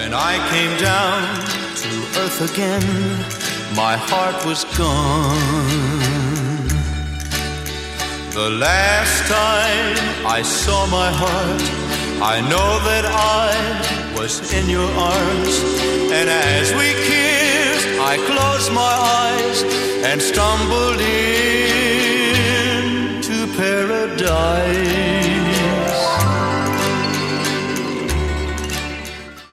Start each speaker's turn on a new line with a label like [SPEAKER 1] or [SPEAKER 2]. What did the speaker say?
[SPEAKER 1] When I came down to earth again, my heart was gone. The last time I saw my heart, I know that I was in your arms. And as we kissed, I closed my eyes and stumbled in.